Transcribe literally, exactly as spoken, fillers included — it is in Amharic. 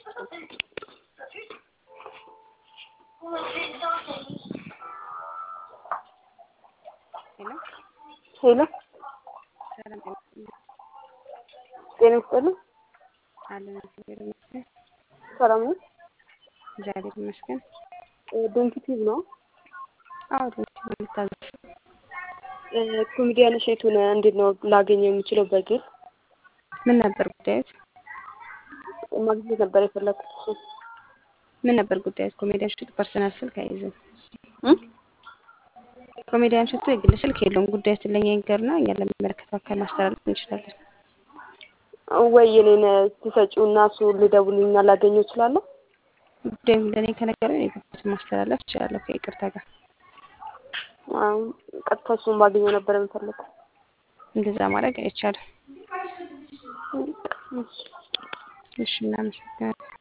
ሄሎ ሄሎ ሰላም ጤና ይስጥልኝ። አለን እግዚአብሔር ይመስገን። ሰላም ነው? እግዚአብሔር ይመስገን። ዶንኪቲቭ ነው። አዎ ትንሽ ልታዘዝ ኮሜዲያን እሸቱን እንዴት ነው ላገኘው የምችለው? በግል ምን ነበር ጉዳዩት? ማግኘት ነበር የፈለኩት እሱ። ምን ነበር ጉዳዩት? ኮሜዲያን እሸቱ ፐርሰናል ስልክ አይይዝም። እም ኮሜዲያን እሸቱ የግል ስልክ የለውም። ጉዳዩን ለኛ ይንገርና እኛ ለሚመለከተው አካል ማስተላለፍ እንችላለን። ወይ የኔን ትሰጪውና እሱ ልደውልልኝና ላገኘው እችላለሁ? ጉዳዩን ለኔ ከነገረኝ የጉዳዩን ማስተላለፍ እችላለሁ ከይቅርታ ጋር። አዎ ቀጥታ እሱን ባገኘው ነበር የምፈልገው። እንደዛ ማድረግ አይቻልም። እሺ እሺ እናመሰግናለን።